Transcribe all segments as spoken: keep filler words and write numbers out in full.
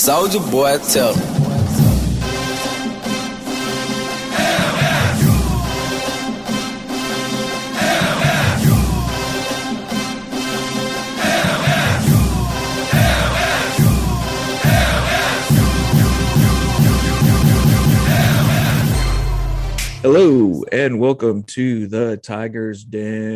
Soldier Boy, tell him. Hello and welcome to the Tigers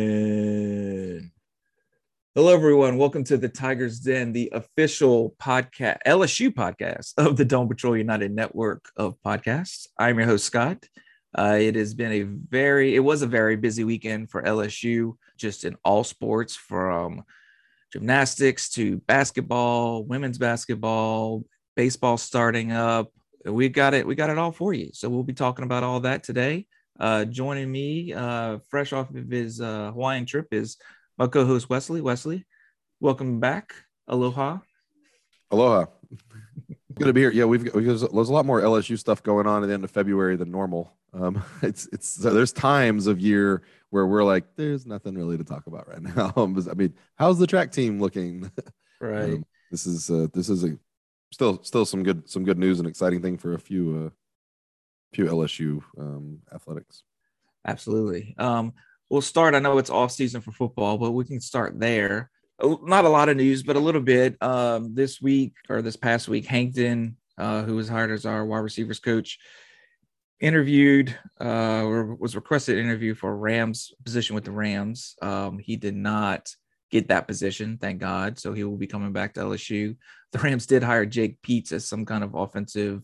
Den. Hello, everyone. Welcome to the Tigers Den, the official podcast, L S U podcast of the Dome Patrol United network of podcasts. I'm your host, Scott. Uh, it has been a very, it was a very busy weekend for L S U, just in all sports, from gymnastics to basketball, women's basketball, baseball starting up. We got it. We got it all for you. So we'll be talking about all that today. Uh, joining me, uh, fresh off of his uh, Hawaiian trip, is my co-host Wesley. Wesley, welcome back. Aloha. Aloha. Good to be here. Yeah, we've got, there's, there's a lot more L S U stuff going on at the end of February than normal. Um, it's it's there's times of year where we're like, there's nothing really to talk about right now. I mean, how's the track team looking? Right. Um, this is uh, this is a Still, still some good, some good news and exciting thing for a few, uh, few L S U um, athletics. Absolutely. Um, we'll start. I know it's off season for football, but we can start there. Not a lot of news, but a little bit. Um, this week or this past week, Hankton, uh, who was hired as our wide receivers coach, interviewed uh, or was requested an interview for Rams position with the Rams. Um, he did not get that position, thank God. So he will be coming back to L S U. The Rams did hire Jake Peetz as some kind of offensive,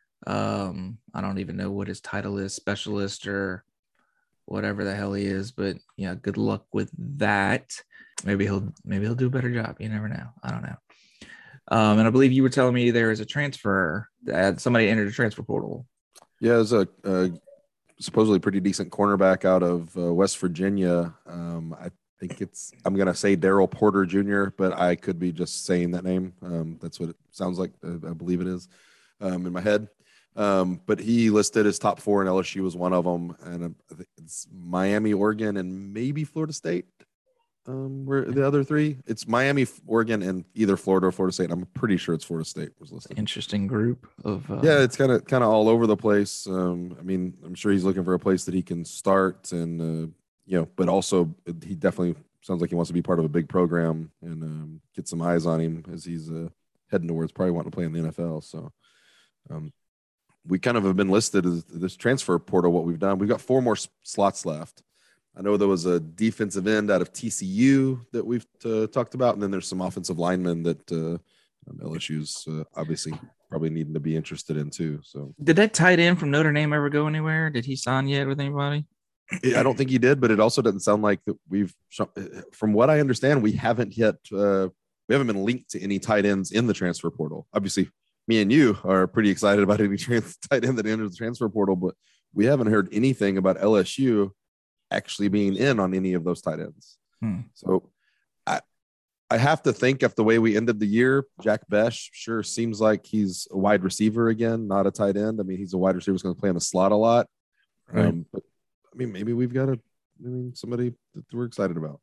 um, I don't even know what his title is, specialist or whatever the hell he is. But yeah, good luck with that. Maybe he'll maybe he'll do a better job. You never know. I don't know. Um, and I believe you were telling me there is a transfer that somebody entered a transfer portal. Yeah, there's a, a supposedly pretty decent cornerback out of uh, West Virginia. Um, I I think it's, I'm going to say Daryl Porter Junior, but I could be just saying that name. Um, that's what it sounds like. I, I believe it is um, in my head. Um, but he listed his top four, and L S U was one of them. And I think it's Miami, Oregon, and maybe Florida State. Um, where the other three? It's Miami, Oregon, and either Florida or Florida State. I'm pretty sure it's Florida State was listed. Interesting group of. Uh... Yeah, it's kind of kind of all over the place. Um, I mean, I'm sure he's looking for a place that he can start and. Uh, You know, but also he definitely sounds like he wants to be part of a big program and um, get some eyes on him as he's uh, heading towards probably wanting to play in the N F L. So um, we kind of have been listed as this transfer portal, what we've done. We've got four more s- slots left. I know there was a defensive end out of T C U that we've uh, talked about, and then there's some offensive linemen that uh, L S U's uh, obviously probably needing to be interested in too. So did that tight end from Notre Dame ever go anywhere? Did he sign yet with anybody? I don't think he did, but it also doesn't sound like that we've, from what I understand, we haven't yet, uh, we haven't been linked to any tight ends in the transfer portal. Obviously, me and you are pretty excited about any trans, tight end that enters the transfer portal, but we haven't heard anything about L S U actually being in on any of those tight ends. Hmm. So I, I have to think of the way we ended the year. Jack Besh sure seems like he's a wide receiver again, not a tight end. I mean, he's a wide receiver who's going to play in the slot a lot. Right. Um, but I mean, maybe we've got a, I mean, somebody that we're excited about.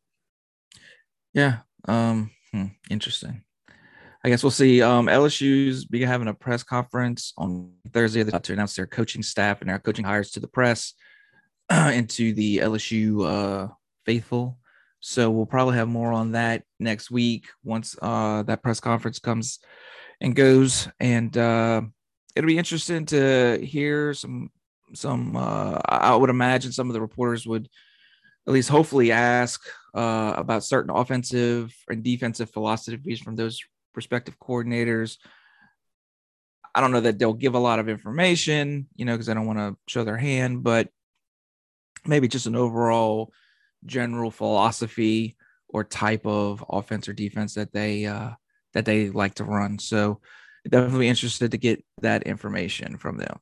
Yeah. Um, hmm, interesting. I guess we'll see. Um, L S U's be having a press conference on Thursday to announce their coaching staff and their coaching hires to the press and to the L S U uh, faithful. So we'll probably have more on that next week once uh, that press conference comes and goes. And uh, it'll be interesting to hear some Some, uh, I would imagine some of the reporters would at least hopefully ask uh, about certain offensive and defensive philosophies from those respective coordinators. I don't know that they'll give a lot of information, you know, because I don't want to show their hand, but maybe just an overall general philosophy or type of offense or defense that they uh, that they like to run. So definitely interested to get that information from them.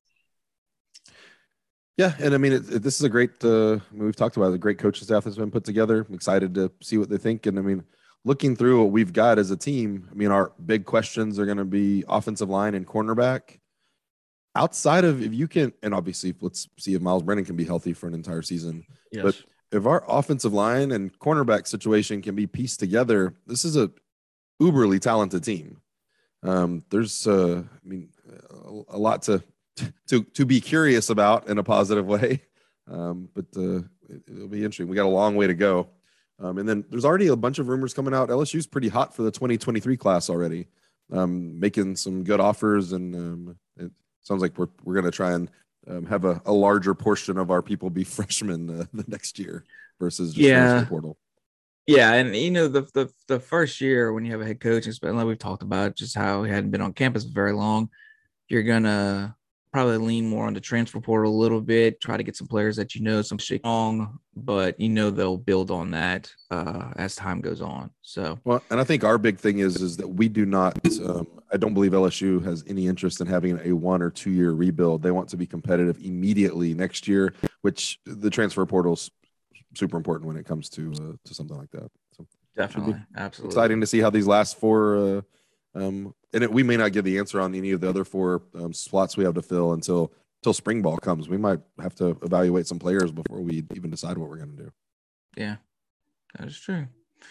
Yeah, and I mean, it, it, this is a great. Uh, I mean, we've talked about it, a great coaching staff that's been put together. I'm excited to see what they think, and I mean, looking through what we've got as a team, I mean, our big questions are going to be offensive line and cornerback. Outside of if you can, and obviously, let's see if Miles Brennan can be healthy for an entire season. Yes. But if our offensive line and cornerback situation can be pieced together, this is a uberly talented team. Um, there's, uh, I mean, a, a lot to to to be curious about in a positive way. Um, but uh, it, it'll be interesting. We got a long way to go. Um, and then there's already a bunch of rumors coming out. L S U's pretty hot for the twenty twenty-three class already, um, making some good offers. And um, it sounds like we're we're going to try and um, have a, a larger portion of our people be freshmen uh, the next year versus just Yeah. transfer portal. Yeah, and you know the the the first year when you have a head coach, especially like we've talked about, just how he hadn't been on campus very long, you're gonna probably lean more on the transfer portal a little bit, try to get some players that you know some strong, but you know they'll build on that uh, as time goes on. So well, and I think our big thing is is that we do not. Um, I don't believe L S U has any interest in having a one or two year rebuild. They want to be competitive immediately next year, which the transfer portal's super important when it comes to uh, to something like that. So definitely, absolutely exciting to see how these last four. Uh, um, and it, we may not get the answer on any of the other four um, slots we have to fill until until spring ball comes. We might have to evaluate some players before we even decide what we're going to do. Yeah, that is true.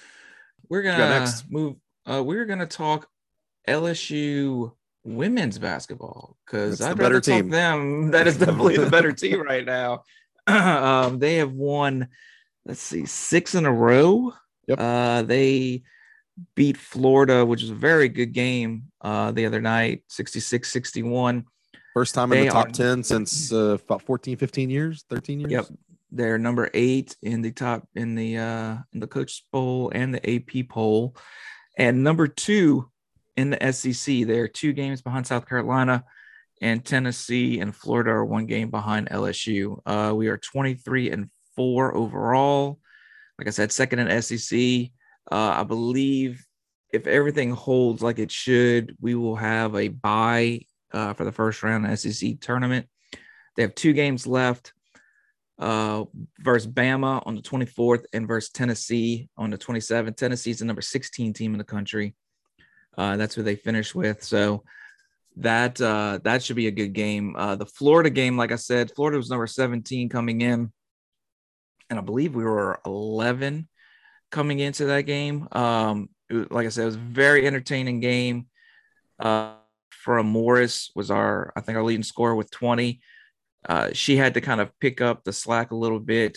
We're gonna move. Uh, we're gonna talk L S U women's basketball because I'd rather talk team. them. That is definitely the better team right now. um, they have won, let's see, six in a row. Yep. Uh, they beat Florida, which was a very good game uh, the other night, sixty-six sixty-one. First time they in the top are, ten since uh, about fourteen, fifteen years, thirteen years. Yep. They're number eight in the top in the uh, in the coach poll and the A P poll, and number two in the S E C. They're two games behind South Carolina, and Tennessee and Florida are one game behind L S U. Uh, we are twenty-three and four overall. Like I said, second in S E C. Uh, I believe if everything holds like it should, we will have a bye uh, for the first round of the S E C tournament. They have two games left. Uh, versus Bama on the twenty-fourth and versus Tennessee on the twenty-seventh. Tennessee is the number sixteen team in the country. Uh, that's who they finished with. So that uh, that should be a good game. Uh, the Florida game, like I said, Florida was number seventeen coming in, and I believe we were eleven coming into that game. Um, it, like I said, it was a very entertaining game. Uh, from Morris was our, I think, our leading scorer with twenty. Uh, she had to kind of pick up the slack a little bit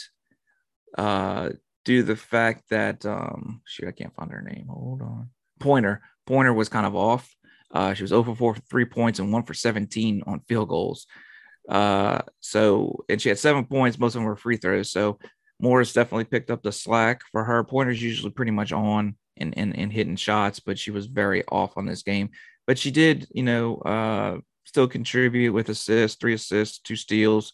uh, due to the fact that, um, shoot, I can't find her name. Hold on. Pointer. Pointer was kind of off. Uh, she was zero for four for three points and one for seventeen on field goals. Uh, so, and she had seven points. Most of them were free throws. So Morris definitely picked up the slack for her. Pointer's usually pretty much on and, and, and hitting shots, but she was very off on this game. But she did, you know, uh, still contribute with assists, three assists, two steals,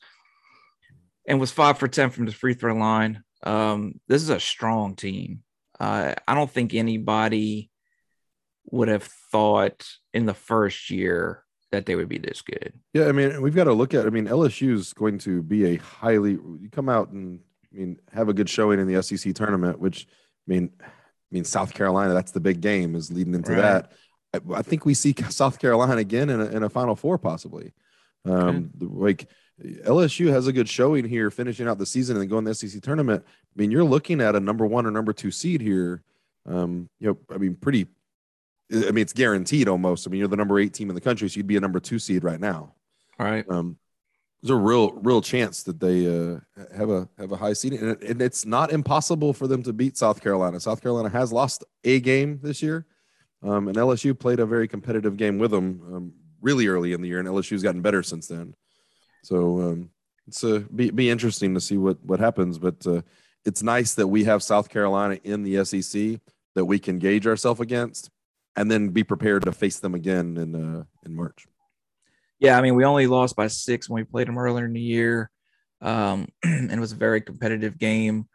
and was five for ten from the free throw line. Um, this is a strong team. Uh, I don't think anybody would have thought in the first year that they would be this good. Yeah, I mean, we've got to look at, I mean, L S U is going to be a highly, you come out and, I mean, have a good showing in the S E C tournament, which, I mean, I mean, South Carolina, that's the big game, is leading into right. that. I, I think we see South Carolina again in a, in a Final Four, possibly. Um, okay. Like, L S U has a good showing here, finishing out the season and then going to the S E C tournament. I mean, you're looking at a number one or number two seed here. Um, you know, I mean, pretty, I mean, it's guaranteed almost. I mean, you're the number eight team in the country, so you'd be a number two seed right now. All right. Um, there's a real, real chance that they uh, have a have a high seed, and, it, and it's not impossible for them to beat South Carolina. South Carolina has lost a game this year, um, and L S U played a very competitive game with them um, really early in the year, and L S U's gotten better since then. So um, it's uh, be be interesting to see what what happens, but uh, it's nice that we have South Carolina in the S E C that we can gauge ourselves against, and then be prepared to face them again in uh, in March. Yeah, I mean, we only lost by six when we played them earlier in the year, um, and it was a very competitive game.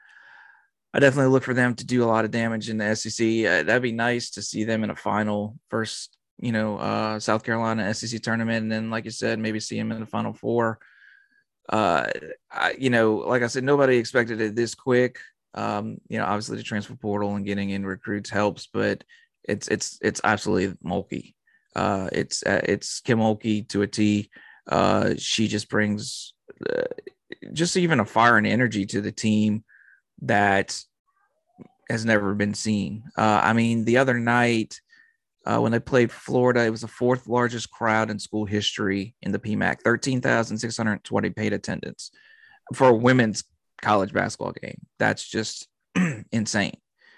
I definitely look for them to do a lot of damage in the S E C. Uh, that'd be nice to see them in a final first, you know, uh, South Carolina S E C tournament, and then, like you said, maybe see them in the Final Four. Uh, I, you know, like I said, nobody expected it this quick. Um, you know, obviously the transfer portal and getting in recruits helps, but it's it's it's absolutely Mulkey. Uh, it's uh, it's Kim Mulkey to a T. Uh, she just brings uh, just even a fire and energy to the team that has never been seen. Uh, I mean, the other night, Uh, when they played Florida, it was the fourth largest crowd in school history in the P MAC, thirteen thousand six hundred twenty paid attendance for a women's college basketball game. That's just insane.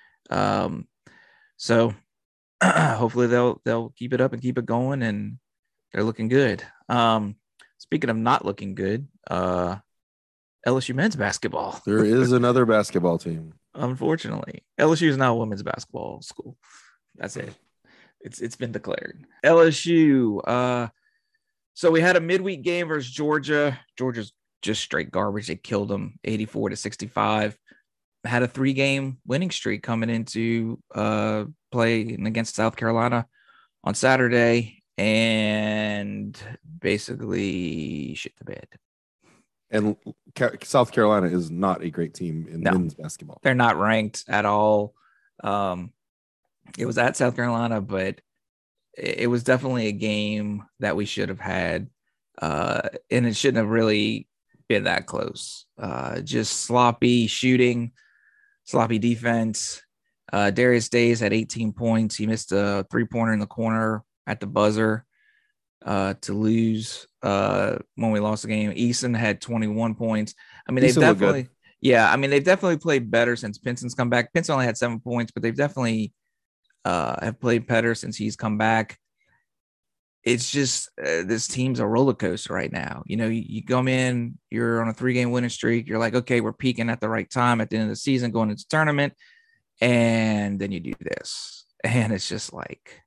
Um, so hopefully they'll they'll keep it up and keep it going, and they're looking good. Um, speaking of not looking good, uh, L S U men's basketball. There is another basketball team. Unfortunately, L S U is now a women's basketball school. That's it. It's it's been declared. L S U. Uh, so we had a midweek game versus Georgia. Georgia's just straight garbage. They killed them eighty-four to sixty-five. Had a three-game winning streak coming into uh, play against South Carolina on Saturday, and basically shit the bed. And South Carolina is not a great team in No, men's basketball. They're not ranked at all. Um, it was at South Carolina, but it was definitely a game that we should have had, uh, and it shouldn't have really been that close. Uh, just sloppy shooting, sloppy defense. Uh, Darius Days had eighteen points. He missed a three-pointer in the corner at the buzzer uh, to lose uh, when we lost the game. Eason had twenty-one points. I mean, they've Eason looked definitely, good. yeah, I mean, they've definitely played better since Pinson's come back. Pinson only had seven points, but they've definitely uh, have played better since he's come back. It's just uh, this team's a roller coaster right now. You know, you, you come in, you're on a three-game winning streak. You're like, okay, we're peaking at the right time at the end of the season, going into the tournament, and then you do this, and it's just like,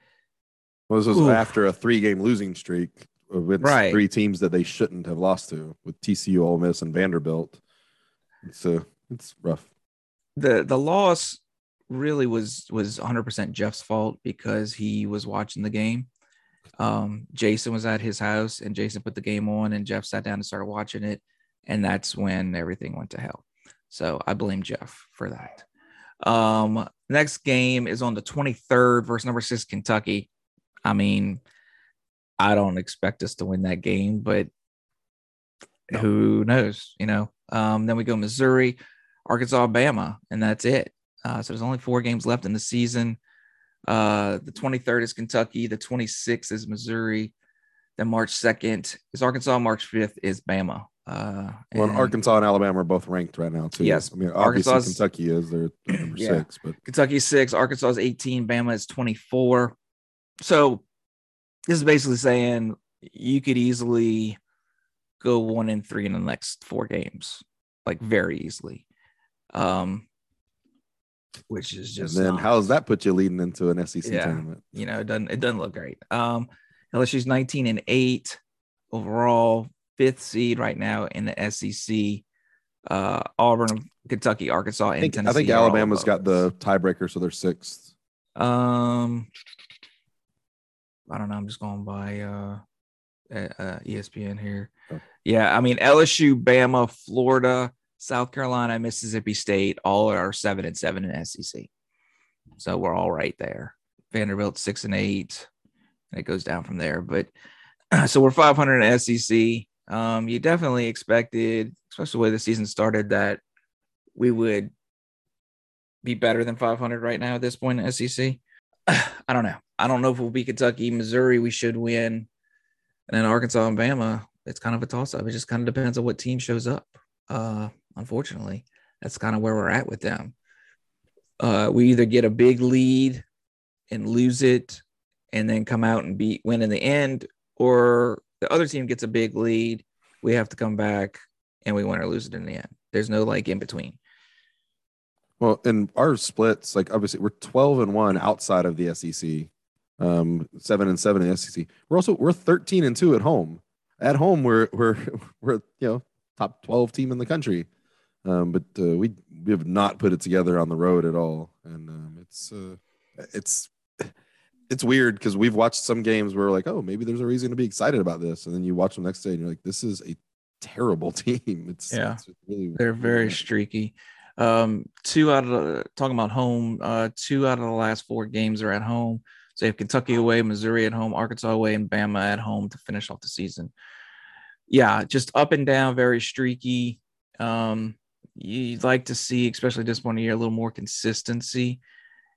well, this was oof. after a three-game losing streak with Right. three teams that they shouldn't have lost to, with T C U, Ole Miss, and Vanderbilt. It's uh, it's rough. The the loss really was was one hundred percent Jeff's fault because he was watching the game. Um, Jason was at his house, and Jason put the game on, and Jeff sat down and started watching it, and that's when everything went to hell. So I blame Jeff for that. Um, next game is on the twenty-third versus number six Kentucky. I mean, I don't expect us to win that game, but no. Who knows? You know. Um, then we go Missouri, Arkansas, Bama, and that's it. Uh, so there's only four games left in the season. Uh, the twenty-third is Kentucky. The twenty-sixth is Missouri. Then March second is Arkansas. March fifth is Bama. Uh, well, and Arkansas and Alabama are both ranked right now, too. Yes. I mean, obviously Kentucky is. They're number yeah. six. But Kentucky is six. Arkansas is eighteen. Bama is twenty-four. So this is basically saying you could easily go one and three in the next four games, like very easily. Um, which is just and then not, how does that put you leading into an S E C yeah, tournament? You know, it doesn't it doesn't look great. Um, L S U's nineteen and eight overall, fifth seed right now in the S E C. Uh, Auburn, Kentucky, Arkansas, and I think, Tennessee. I think Alabama's got the tiebreaker, so they're sixth. Um, I don't know. I'm just going by uh, uh E S P N here. Oh. Yeah, I mean L S U, Bama, Florida, South Carolina, Mississippi State, all are seven and seven in S E C. So we're all right there. Vanderbilt six and eight, and it goes down from there. But so we're five hundred in S E C. Um, you definitely expected, especially the way the season started, that we would be better than five hundred right now at this point in S E C. I don't know. I don't know if we'll beat Kentucky, Missouri. We should win, and then Arkansas and Bama. It's kind of a toss-up. It just kind of depends on what team shows up. Uh, unfortunately, that's kind of where we're at with them. Uh, we either get a big lead and lose it and then come out and beat win in the end, or the other team gets a big lead. We have to come back and we win or lose it in the end. There's no like in between. Well, in our splits, like obviously we're twelve and one outside of the S E C, um, seven and seven in the S E C. We're also we're thirteen and two at home. At home, we're we're we're you know top twelve team in the country, um, but uh, we we have not put it together on the road at all, and um, it's uh, it's it's weird because we've watched some games where we're like, oh, maybe there's a reason to be excited about this, and then you watch them next day and you're like, this is a terrible team. It's yeah, it's really, they're very really streaky. Um, two out of the talking about home, uh, two out of the last four games are at home. So you have Kentucky away, Missouri at home, Arkansas away, and Bama at home to finish off the season. Yeah, just up and down, very streaky. Um, you'd like to see, especially this one year, a little more consistency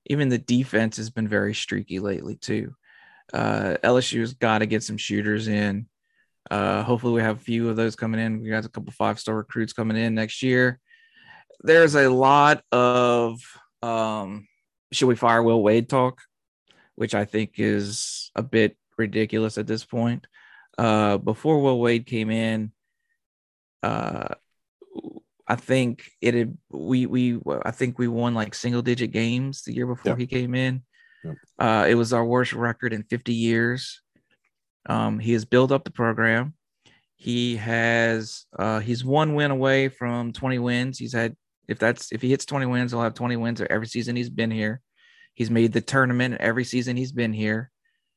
even the defense has been very streaky lately too. Uh, L S U's got to get some shooters in. Uh, hopefully, we have a few of those coming in. We got a couple five star recruits coming in next year. There's a lot of um, should we fire Will Wade talk, which I think is a bit ridiculous at this point. Uh, before Will Wade came in, uh, I think it had we we I think we won like single digit games the year before Yeah. he came in. Yeah. Uh, it was our worst record in fifty years. Um, he has built up the program. He has uh, he's one win away from twenty wins. He's had if that's if he hits twenty wins, he'll have twenty wins every season he's been here. He's made the tournament every season he's been here.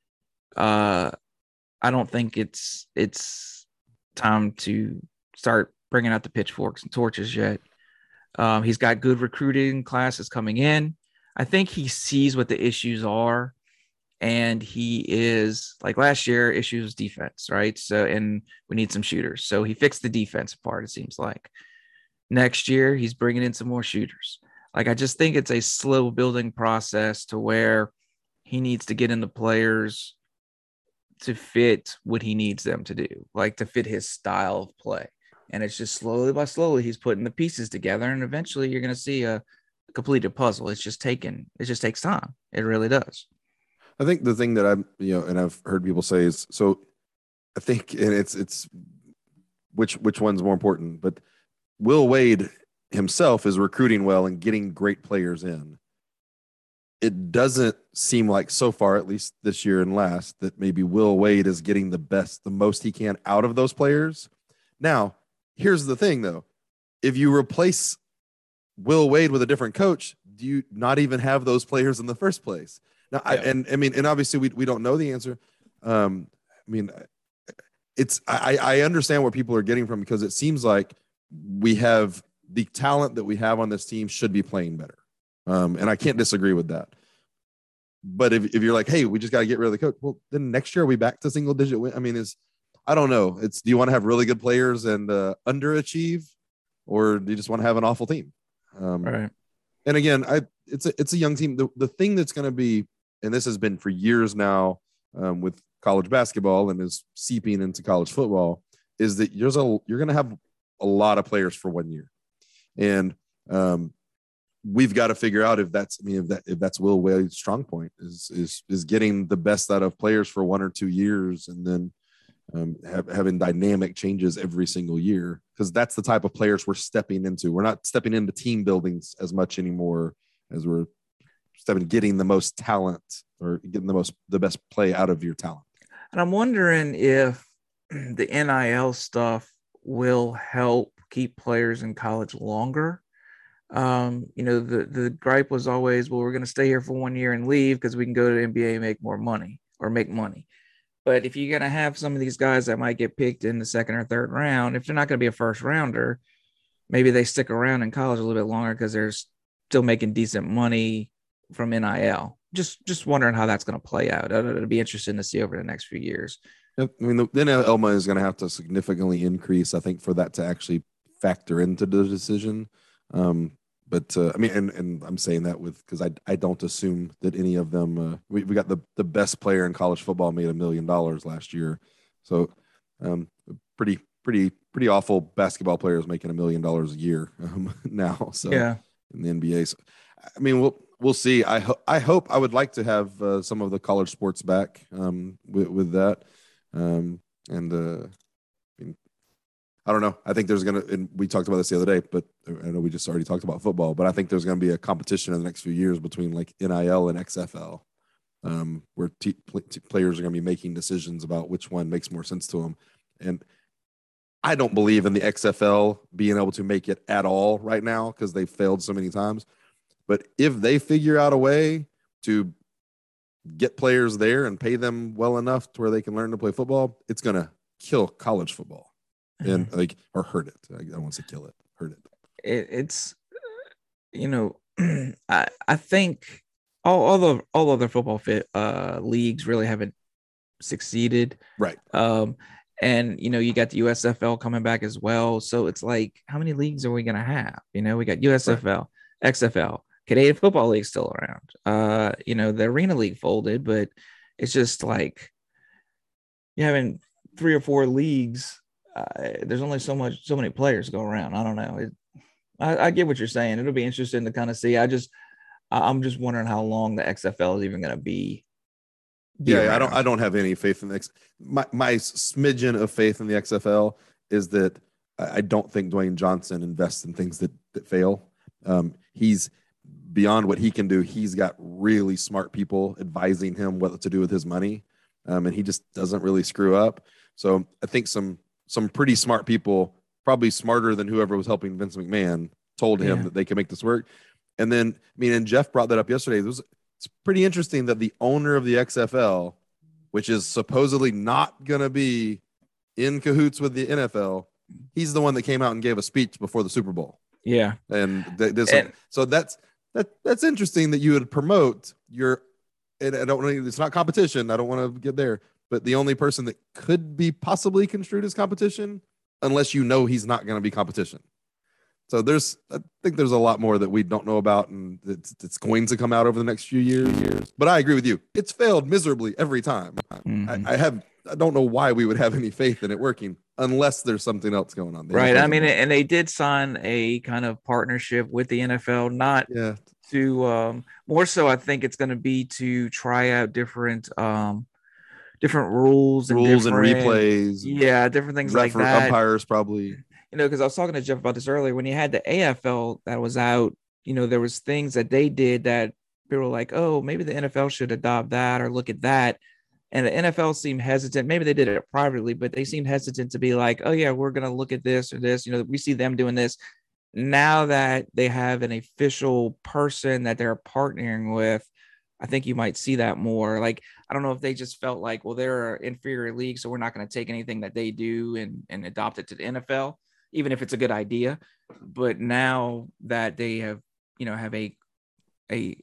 Uh, I don't think it's it's time to start bringing out the pitchforks and torches yet. Um, he's got good recruiting classes coming in. I think he sees what the issues are, and he is like last year. Issues defense, right? So, and we need some shooters. So he fixed the defensive part. It seems like next year he's bringing in some more shooters. Like I just think it's a slow building process to where he needs to get in the players to fit what he needs them to do, like to fit his style of play. And it's just slowly by slowly he's putting the pieces together, and eventually you're going to see a completed puzzle. It's just taken. It just takes time. It really does. I think the thing that I'm, you know, and I've heard people say is, so I think, and it's, it's which, which one's more important, but Will Wade himself is recruiting well and getting great players in. It doesn't seem like so far, at least this year and last, that maybe Will Wade is getting the best, the most he can out of those players. Now, here's the thing though. If you replace Will Wade with a different coach, do you not even have those players in the first place? Now, yeah. I, and I mean, and obviously we, we don't know the answer. Um, I mean, it's, I, I understand where people are getting from, because it seems like we have the talent that we have on this team should be playing better. Um, and I can't disagree with that. But if, if you're like, hey, we just got to get rid of the coach, well, then next year are we back to single digit win? I mean, is I don't know. It's, do you want to have really good players and uh, underachieve, or do you just want to have an awful team? Um, right. And again, I it's a it's a young team. The the thing that's going to be, and this has been for years now um, with college basketball and is seeping into college football, is that there's a you're going to have a lot of players for one year, and um, we've got to figure out if that's I mean if that if that's Will Wade's strong point is is is getting the best out of players for one or two years, and then um, have, having dynamic changes every single year, because that's the type of players we're stepping into. We're not stepping into team buildings as much anymore as we're stepping getting the most talent or getting the most the best play out of your talent. And I'm wondering if the N I L stuff will help keep players in college longer. Um, you know, the, the gripe was always, well, we're going to stay here for one year and leave because we can go to the N B A and make more money or make money. But if you're going to have some of these guys that might get picked in the second or third round, if they're not going to be a first rounder, maybe they stick around in college a little bit longer because they're still making decent money from N I L. Just just wondering how that's going to play out. It'll be interesting to see over the next few years. I mean, the, then Elma is going to have to significantly increase, I think, for that to actually factor into the decision. Um, But uh, I mean, and, and I'm saying that with because I I don't assume that any of them. Uh, we we got the the best player in college football made a million dollars last year, so um, pretty pretty pretty awful basketball players making a million dollars a year um, now. So yeah, in the N B A. So, I mean, we'll we'll see. I hope I hope I would like to have uh, some of the college sports back um, with with that, um, and. Uh, I don't know. I think there's going to, and we talked about this the other day, but I know we just already talked about football, but I think there's going to be a competition in the next few years between like N I L and X F L, um, where t- t- players are going to be making decisions about which one makes more sense to them. And I don't believe in the X F L being able to make it at all right now because they've failed so many times. But if they figure out a way to get players there and pay them well enough to where they can learn to play football, it's going to kill college football. And like, or hurt it. I don't want to say kill it, hurt it. it it's, you know, I I think all all the all other football fit uh, leagues really haven't succeeded, right? Um, and you know, you got the U S F L coming back as well. So it's like, how many leagues are we gonna have? You know, we got U S F L, right. X F L, Canadian Football League still around. Uh, you know, the Arena League folded, but it's just like you having three or four leagues. Uh, there's only so much, so many players go around. I don't know. It, I, I get what you're saying. It'll be interesting to kind of see. I just, I'm just wondering how long the X F L is even going to be. be yeah, I don't, I don't have any faith in the X. My my smidgen of faith in the X F L is that I don't think Dwayne Johnson invests in things that that fail. Um, he's beyond what he can do. He's got really smart people advising him what to do with his money, um, and he just doesn't really screw up. So I think some some pretty smart people, probably smarter than whoever was helping Vince McMahon, told him yeah. that they can make this work. And then, I mean, and Jeff brought that up yesterday. It was, it's pretty interesting that the owner of the X F L, which is supposedly not going to be in cahoots with the N F L, he's the one that came out and gave a speech before the Super Bowl. Yeah. And, th- this, and so that's, that, that's interesting that you would promote your, and I don't know, it's not competition. I don't want to get there, but the only person that could be possibly construed as competition, unless you know he's not going to be competition. So there's, I think there's a lot more that we don't know about, and it's, it's going to come out over the next few years. But I agree with you; it's failed miserably every time. Mm-hmm. I, I have, I don't know why we would have any faith in it working unless there's something else going on. Right. I mean, and they did sign a kind of partnership with the N F L, not yeah. to um, more so. I think it's going to be to try out different. Um, different rules and rules and replays. Yeah, different things like that. Umpires probably. You know, because I was talking to Jeff about this earlier. When you had the A F L that was out, you know, there was things that they did that people were like, oh, maybe the N F L should adopt that or look at that. And the N F L seemed hesitant. Maybe they did it privately, but they seemed hesitant to be like, oh, yeah, we're going to look at this or this. You know, we see them doing this. Now that they have an official person that they're partnering with, I think you might see that more. Like, I don't know if they just felt like, well, they're an inferior league, so we're not going to take anything that they do and, and adopt it to the N F L, even if it's a good idea. But now that they have, you know, have a a,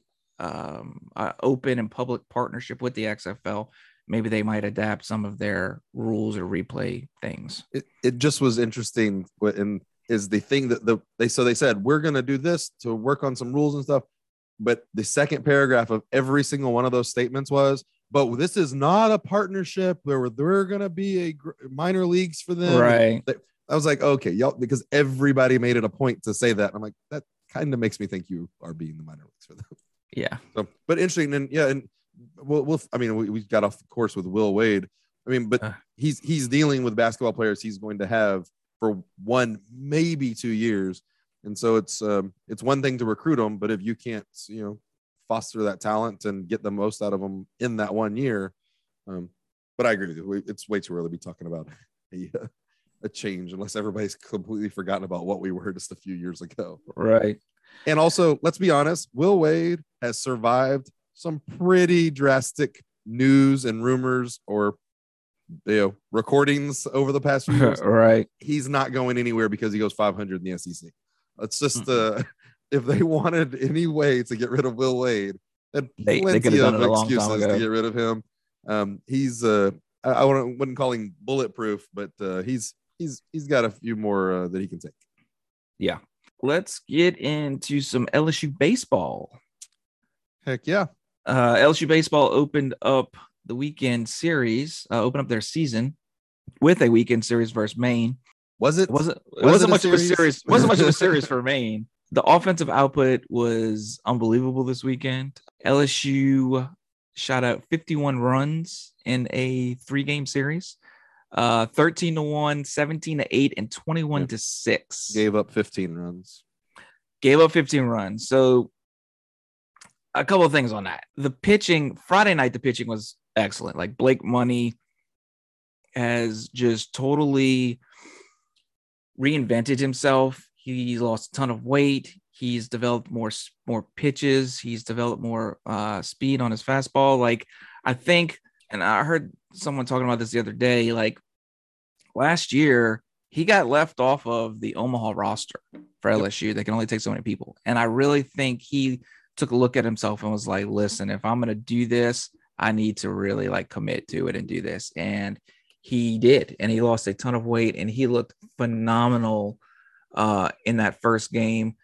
um, a open and public partnership with the X F L, maybe they might adapt some of their rules or replay things. It it just was interesting, and is the thing that the they so they said we're going to do this to work on some rules and stuff. But the second paragraph of every single one of those statements was, but this is not a partnership where we're going to be a gr- minor leagues for them. Right. They, I was like, okay, y'all, because everybody made it a point to say that. I'm like, that kind of makes me think you are being the minor leagues for them. Yeah. So, but interesting. And yeah, and we'll, we'll I mean, we, we got off the course with Will Wade. I mean, but uh, he's, he's dealing with basketball players he's going to have for one, maybe two years. And so it's um, it's one thing to recruit them, but if you can't, you know, foster that talent and get the most out of them in that one year, um, but I agree with you. It's way too early to be talking about a, a change unless everybody's completely forgotten about what we were just a few years ago. Right. And also, let's be honest, Will Wade has survived some pretty drastic news and rumors or you know recordings over the past few years. Right. He's not going anywhere because he goes five hundred in the S E C. It's just uh, if they wanted any way to get rid of Will Wade, had they, plenty they of excuses to get rid of him. Um, he's uh, I, I wouldn't, wouldn't call him bulletproof, but uh, he's he's he's got a few more uh, that he can take. Yeah, let's get into some L S U baseball. Heck yeah! Uh, L S U baseball opened up the weekend series, uh, opened up their season with a weekend series versus Maine. Was it? It wasn't it was wasn't it much series? of a series. Wasn't much of a series for Maine. The offensive output was unbelievable this weekend. L S U shot out fifty-one runs in a three-game series. Uh, thirteen to one, seventeen to eight, and twenty-one yeah. to six. Gave up fifteen runs. Gave up fifteen runs. So a couple of things on that. The pitching, Friday night, the pitching was excellent. Like Blake Money has just totally reinvented himself. He lost a ton of weight. He's developed more more pitches. He's developed more uh, speed on his fastball. Like I think, and I heard someone talking about this the other day. Like last year, he got left off of the Omaha roster for L S U. They can only take so many people, and I really think he took a look at himself and was like, "Listen, if I'm going to do this, I need to really like commit to it and do this." And he did, and he lost a ton of weight, and he looked phenomenal uh, in that first game.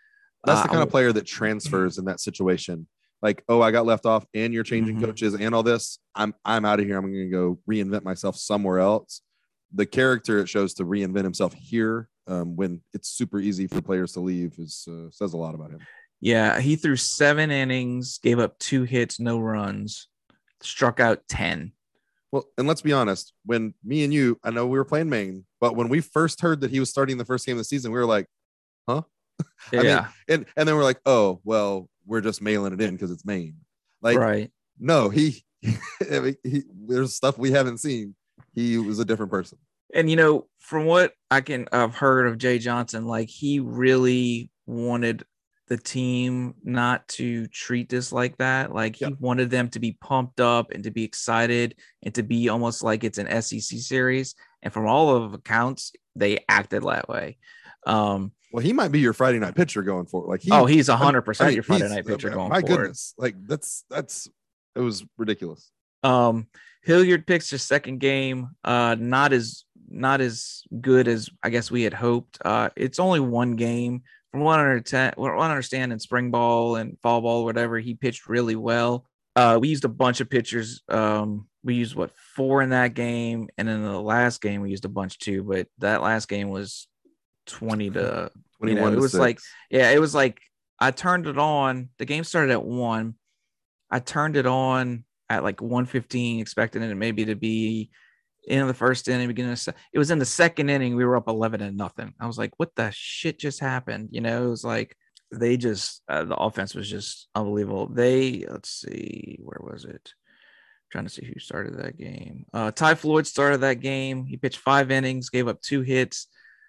That's the Uh, kind of player that transfers in that situation. Like, oh, I got left off and you're changing mm-hmm. coaches and all this. I'm I'm out of here. I'm going to go reinvent myself somewhere else. The character it shows to reinvent himself here um, when it's super easy for players to leave is uh, says a lot about him. Yeah, he threw seven innings, gave up two hits, no runs, struck out ten. Well, and let's be honest, when me and you, I know we were playing Maine, but when we first heard that he was starting the first game of the season, we were like, huh? Yeah. I mean, and, and then we're like, oh, well, we're just mailing it in because it's Maine. Like, right. No, he, I mean, he, there's stuff we haven't seen. He was a different person. And, you know, from what I can, I've heard of Jay Johnson, like he really wanted the team not to treat this like that. Like he yep. wanted them to be pumped up and to be excited and to be almost like it's an S E C series. And from all of accounts, they acted that way. Um, well, he might be your Friday night pitcher going forward. Like he, oh, he's a hundred percent I mean, your Friday night pitcher going my forward. Goodness, like that's that's it was ridiculous. Um, Hilliard picks his second game. Uh, not as not as good as I guess we had hoped. Uh, it's only one game. From what I understand, what I understand in spring ball and fall ball, whatever, he pitched really well. Uh, we used a bunch of pitchers. Um, we used what four in that game, and in the last game we used a bunch too. But that last game was twenty to twenty-one. You know, it was six. Like, yeah, it was like I turned it on. The game started at one. I turned it on at like one fifteen, expecting it maybe to be in the first inning, beginning of, it was in the second inning. We were up eleven and nothing. I was like, what the shit just happened? You know, it was like, they just, uh, the offense was just unbelievable. They, let's see, where was it? I'm trying to see who started that game. Uh, Ty Floyd started that game. He pitched five innings, gave up two hits,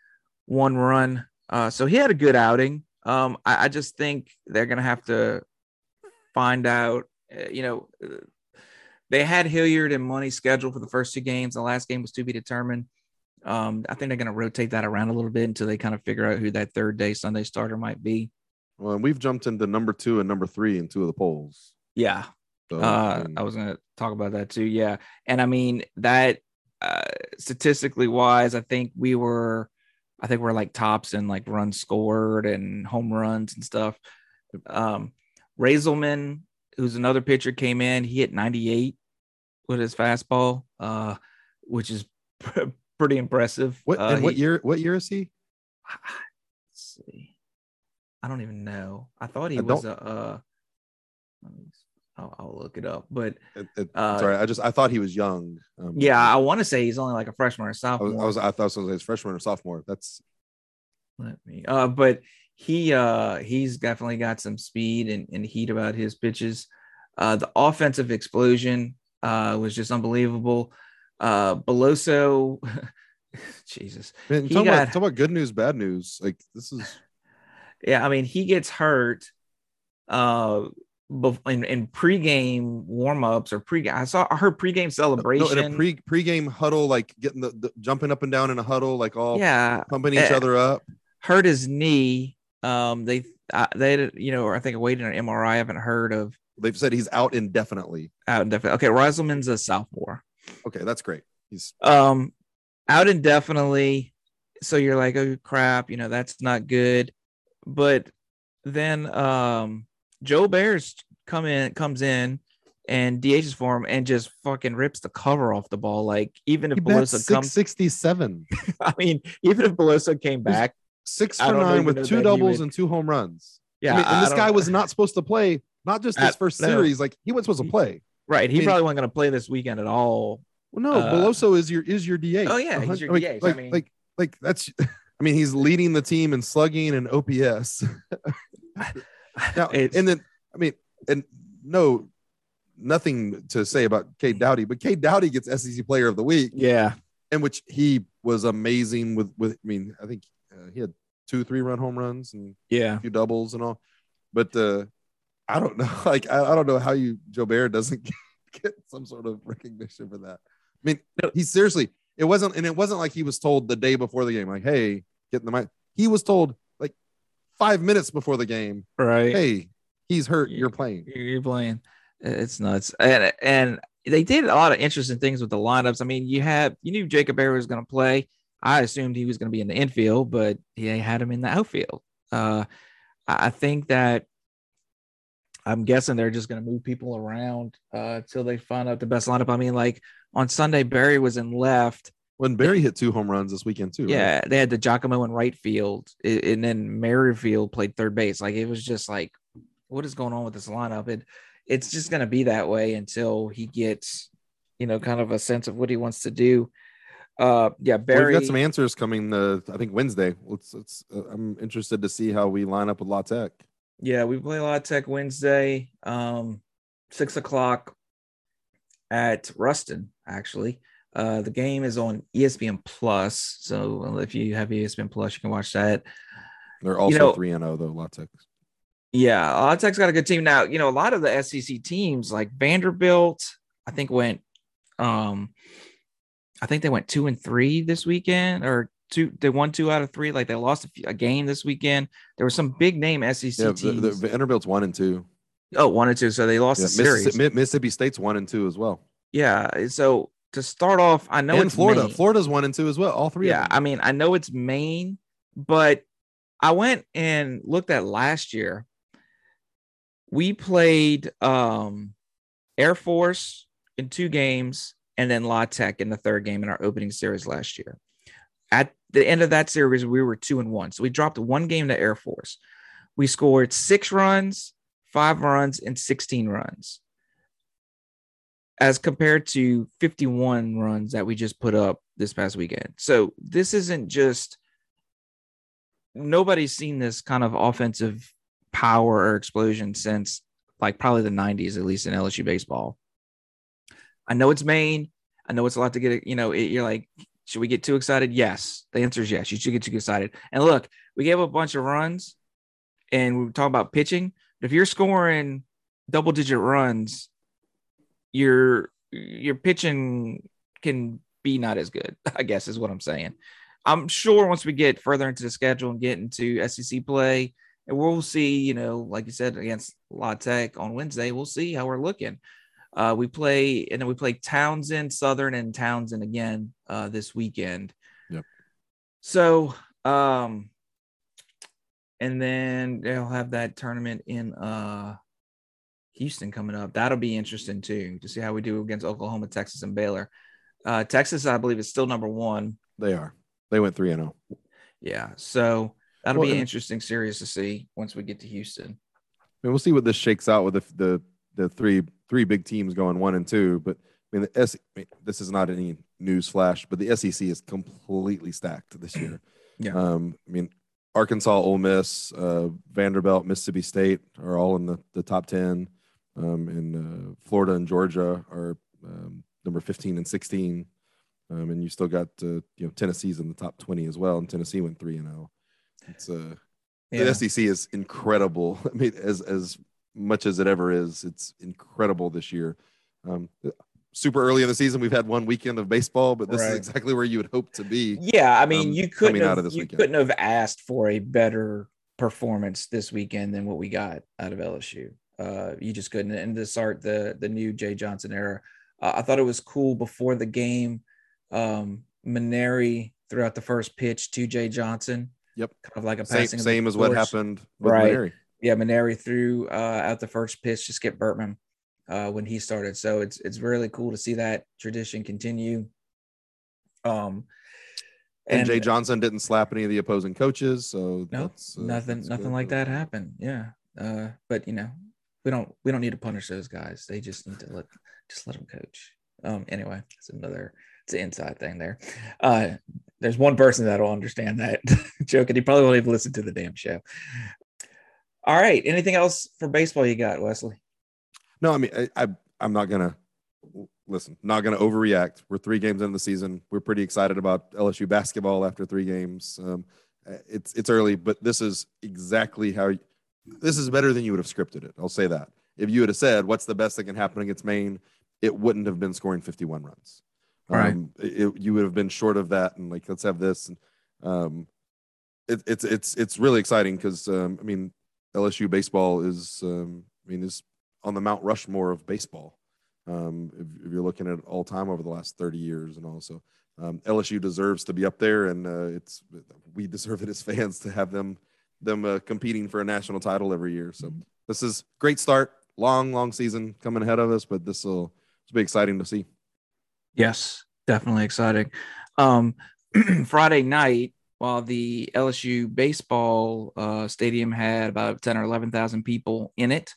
one run. Uh, so he had a good outing. Um, I, I just think they're going to have to find out, uh, you know, uh, they had Hilliard and Money scheduled for the first two games. The last game was to be determined. Um, I think they're going to rotate that around a little bit until they kind of figure out who that third day Sunday starter might be. Well, and we've jumped into number two and number three in two of the polls. Yeah. So, uh, and... I was going to talk about that too. Yeah. And I mean, that uh, statistically wise, I think we were, I think we're like tops in like runs scored and home runs and stuff. Um, Raiselman, who's another pitcher, came in. He hit ninety-eight with his fastball, uh, which is pr- pretty impressive. What uh, and what he, year? What year is he? Let's see. I don't even know. I thought he I was a. Uh, I'll, I'll look it up, but it, it, uh, sorry, I just I thought he was young. Um, yeah, I want to say he's only like a freshman or sophomore. I was I, was, I thought it was freshman or sophomore. That's let me. Uh, but. He uh he's definitely got some speed and, and heat about his pitches. Uh, the offensive explosion uh was just unbelievable. Uh, Beloso, Jesus, man, he talk, got, about, talk about good news, bad news. Like this is, yeah. I mean, he gets hurt. Uh, in, in pregame warmups or pre, I saw I heard pregame celebration. No, in a pre pregame huddle, like getting the, the jumping up and down in a huddle, like all yeah, pumping each uh, other up. Hurt his knee. Um, they, uh, they, you know, I think waiting an M R I. I haven't heard of. They've said he's out indefinitely. Out indefinitely. Okay, Raiselman's a sophomore. Okay, that's great. He's um out indefinitely. So you're like, oh crap, you know that's not good. But then um Joe Bears come in, comes in, and D H's for him and just fucking rips the cover off the ball. Like even if Beloso comes sixty-seven. I mean, even if Beloso came back. Six for nine with two doubles would... and two home runs. Yeah, I mean, and I this guy was not supposed to play, not just his at, first no. series. Like he wasn't supposed to play. Right. He I mean, probably wasn't going to play this weekend at all. Well, no, uh, Beloso is your is your D H. Oh yeah, he's your like, D H. Like, I mean, like like that's. I mean, he's leading the team in slugging and O P S. now, and then I mean, and no, nothing to say about Cade Doughty, but Cade Doughty gets S E C Player of the Week. Yeah, in which he was amazing with with. I mean, I think uh, he had two three run home runs and yeah, a few doubles and all. But uh, I don't know. Like I, I don't know how you Joe Bear doesn't get, get some sort of recognition for that. I mean, no. he seriously. It wasn't, and it wasn't like he was told the day before the game, like, "Hey, get in the mic." He was told like five minutes before the game, right? Hey, he's hurt. You're playing. You're playing. It's nuts. And and they did a lot of interesting things with the lineups. I mean, you had you knew Jacob Bear was going to play. I assumed he was going to be in the infield, but he had him in the outfield. Uh, I think that I'm guessing they're just going to move people around uh, until they find out the best lineup. I mean, like on Sunday, Barry was in left. When Barry hit two home runs this weekend too, right? Yeah, they had the Giacomo in right field, and then Merrifield played third base. Like it was just like, what is going on with this lineup? It it's just going to be that way until he gets, you know, kind of a sense of what he wants to do. Uh, yeah, Barry. Well, we've got some answers coming. Uh, I think Wednesday. Let's. let's uh, I'm interested to see how we line up with La Tech. Yeah, we play La Tech Wednesday, um, six o'clock at Ruston. Actually, uh, the game is on E S P N Plus. So if you have E S P N Plus, you can watch that. They're also three and zero though. La Tech. Yeah, La Tech's got a good team now. You know, a lot of the S E C teams like Vanderbilt, I think went, um, I think they went two and three this weekend, or two. They won two out of three. Like they lost a, few, a game this weekend. There were some big name S E C yeah, teams. The, the Vanderbilt's one and two. Oh, one and two. So they lost yeah, the series. Mississippi, Mississippi State's one and two as well. Yeah. So to start off, I know and it's Florida. Maine. Florida's one and two as well. All three. Yeah. Of them. I mean, I know it's Maine, but I went and looked at last year. We played um, Air Force in two games and then La Tech in the third game in our opening series last year. At the end of that series, we were two and one. So we dropped one game to Air Force. We scored six runs, five runs, and sixteen runs, as compared to fifty-one runs that we just put up this past weekend. So this isn't just – nobody's seen this kind of offensive power or explosion since like probably the nineties, at least in L S U baseball. I know it's Maine. I know it's a lot to get, you know, it, you're like, should we get too excited? Yes. The answer is yes. You should get too excited. And look, we gave up a bunch of runs and we were talking about pitching. If you're scoring double digit runs, your, your pitching can be not as good, I guess is what I'm saying. I'm sure once we get further into the schedule and get into S E C play, and we'll see, you know, like you said, against La Tech on Wednesday, we'll see how we're looking. Uh, we play, and then we play Townsend, Southern, and Townsend again uh, this weekend. Yep. So, um, and then they'll have that tournament in uh, Houston coming up. That'll be interesting too, to see how we do against Oklahoma, Texas, and Baylor. Uh, Texas, I believe, is still number one. They are. They went three and zero. Yeah. So that'll well, be an interesting series to see once we get to Houston. I mean, we'll see what this shakes out with the the, the three three big teams going one and two. But I mean, the S. I mean, this is not any news flash, but the S E C is completely stacked this year. Yeah. Um, I mean, Arkansas, Ole Miss, uh, Vanderbilt, Mississippi State are all in the, the top ten. Um, and uh, Florida and Georgia are um, number fifteen and sixteen. Um, and you still got uh, you know Tennessee's in the top twenty as well, and Tennessee went three and zero. It's uh, yeah. The S E C is incredible. I mean, as as much as it ever is, it's incredible this year. Um, super early in the season, we've had one weekend of baseball, but this right. is exactly where you would hope to be. Yeah, I mean, um, you couldn't have, out of this you weekend. couldn't have asked for a better performance this weekend than what we got out of L S U. Uh, you just couldn't. And to start the the new Jay Johnson era, uh, I thought it was cool before the game. Um, Maneri threw out the first pitch to Jay Johnson. Yep, kind of like a same, passing. Same as course. what happened with right. Maneri. Yeah, Maneri threw uh, out the first pitch to Skip Bertman uh, when he started. So it's it's really cool to see that tradition continue. Um, and, and Jay Johnson didn't slap any of the opposing coaches, so no, that's, uh, nothing, that's nothing good. like that happened. Yeah, uh, but you know, we don't we don't need to punish those guys. They just need to let just let them coach. Um, anyway, it's another it's an inside thing there. Uh, there's one person that'll understand that joke, and he probably won't even listen to the damn show. All right. Anything else for baseball you got, Wesley? No, I mean, I, I I'm not gonna listen. Not gonna overreact. We're three games into the season. We're pretty excited about L S U basketball after three games. Um, it's it's early, but this is exactly how. You, this is better than you would have scripted it. I'll say that. If you would have said, "What's the best that can happen against Maine?" it wouldn't have been scoring fifty-one runs. Right. Um, it, you would have been short of that, and like, let's have this. And um, it, it's it's it's really exciting because um, I mean, L S U baseball is um, I mean is on the Mount Rushmore of baseball. Um, if, if you're looking at all time over the last thirty years, and also um, L S U deserves to be up there, and uh, it's we deserve it as fans to have them them uh, competing for a national title every year. So this is great start. Long, long season coming ahead of us, but this will be exciting to see. Yes, definitely exciting. Um, Friday night, while the L S U baseball uh, stadium had about ten or eleven thousand people in it,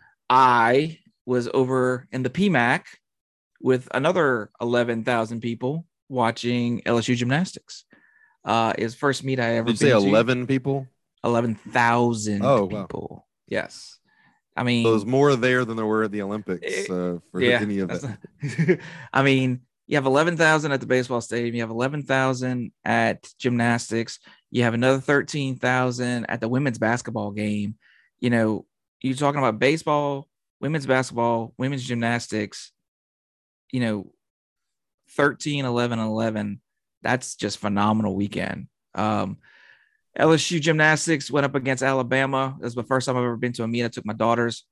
I was over in the P MAC with another eleven thousand people watching L S U gymnastics. Uh, is first meet I ever Did you been say to. eleven people? eleven thousand oh, people. Wow. Yes. I mean, so there's more there than there were at the Olympics uh, for yeah, any of that. Not, I mean, you have eleven thousand at the baseball stadium. You have eleven thousand at gymnastics. You have another thirteen thousand at the women's basketball game. You know, you're talking about baseball, women's basketball, women's gymnastics, you know, thirteen, eleven, eleven. That's just phenomenal weekend. Um, L S U gymnastics went up against Alabama. It was the first time I've ever been to a meet. I took my daughters.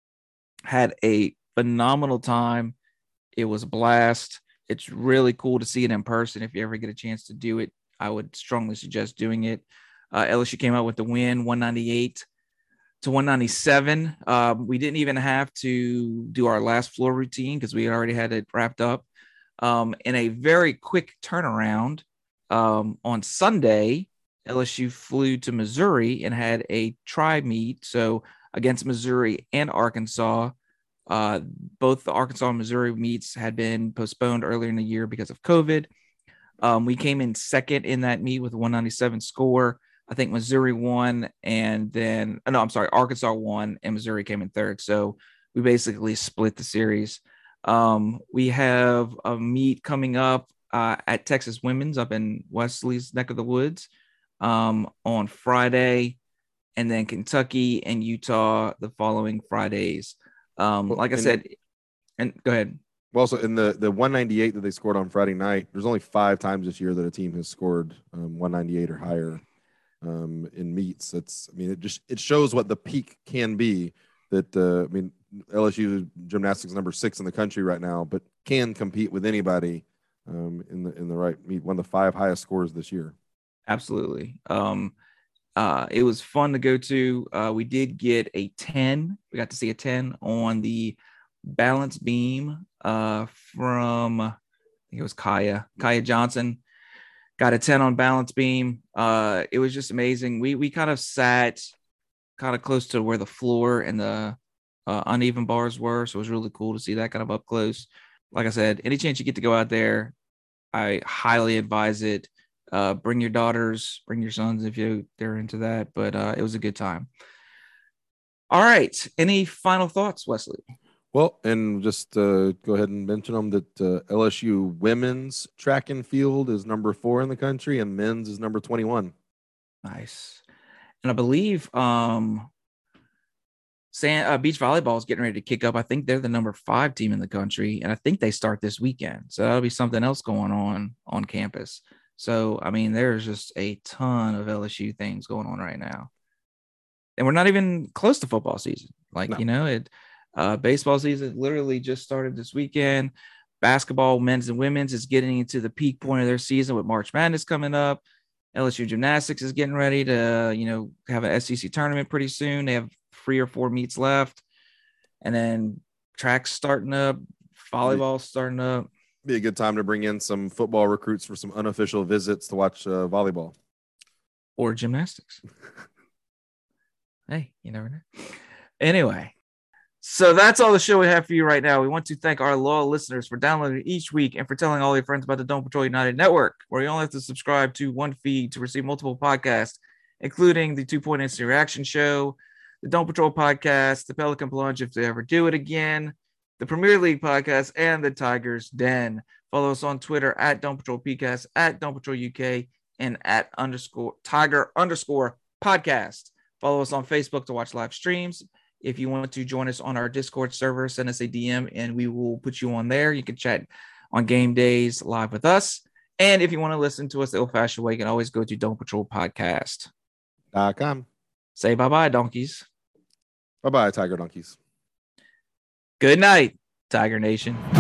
Had a phenomenal time. It was a blast. It's really cool to see it in person. If you ever get a chance to do it, I would strongly suggest doing it. Uh, L S U came out with the win, one ninety-eight to one ninety-seven. Um, we didn't even have to do our last floor routine because we had already had it wrapped up. Um, in a very quick turnaround, um, on Sunday, L S U flew to Missouri and had a tri meet. So against Missouri and Arkansas, uh, both the Arkansas and Missouri meets had been postponed earlier in the year because of COVID. Um, we came in second in that meet with a one ninety-seven score. I think Missouri won, and then no, I'm sorry, Arkansas won, and Missouri came in third. So we basically split the series. Um, we have a meet coming up uh, at Texas Women's up in Wesley's neck of the woods um, on Friday, and then Kentucky and Utah the following Fridays. Um, Well, like I and- said, and go ahead. Well, so in the, the one ninety-eight that they scored on Friday night, there's only five times this year that a team has scored um, one ninety-eight or higher um, in meets. That's, I mean, it just it shows what the peak can be. That uh, I mean, L S U gymnastics number six in the country right now, but can compete with anybody um, in the in the right meet. One of the five highest scores this year. Absolutely. Um, uh, it was fun to go to. Uh, we did get a ten. We got to see a ten on the balance beam uh, from, I think it was Kaya, Kaya Johnson. Got a ten on balance beam. Uh, it was just amazing. We we kind of sat kind of close to where the floor and the uh, uneven bars were. So it was really cool to see that kind of up close. Like I said, any chance you get to go out there, I highly advise it. Uh, bring your daughters, bring your sons if you they're into that. But uh, it was a good time. All right. Any final thoughts, Wesley? Well, and just uh, go ahead and mention them that uh, L S U women's track and field is number four in the country, and men's is number twenty-one. Nice. And I believe um, Sand, uh, beach volleyball is getting ready to kick up. I think they're the number five team in the country, and I think they start this weekend. So that'll be something else going on on campus. So, I mean, there's just a ton of L S U things going on right now. And we're not even close to football season. Like, No. you know, it uh, baseball season literally just started this weekend. Basketball, men's and women's, is getting into the peak point of their season with March Madness coming up. L S U gymnastics is getting ready to, you know, have an S E C tournament pretty soon. They have three or four meets left. And then track's starting up, volleyball starting up. Be a good time to bring in some football recruits for some unofficial visits to watch uh, volleyball. Or gymnastics. Hey, you never know. Anyway, so that's all the show we have for you right now. We want to thank our loyal listeners for downloading each week and for telling all your friends about the Don't Patrol United Network, where you only have to subscribe to one feed to receive multiple podcasts, including the Two Point Instant Reaction Show, the Don't Patrol Podcast, the Pelican Plunge if they ever do it again, the Premier League Podcast, and the Tigers Den. Follow us on Twitter at Don't Patrol PCast, at Don't Patrol U K, and at underscore Tiger underscore podcast. Follow us on Facebook to watch live streams. If you want to join us on our Discord server, send us a D M and we will put you on there. You can chat on game days live with us. And if you want to listen to us the old-fashioned way, you can always go to Don't Patrol Podcast. Dot com. Say bye-bye, donkeys. Bye-bye, Tiger Donkeys. Good night, Tiger Nation.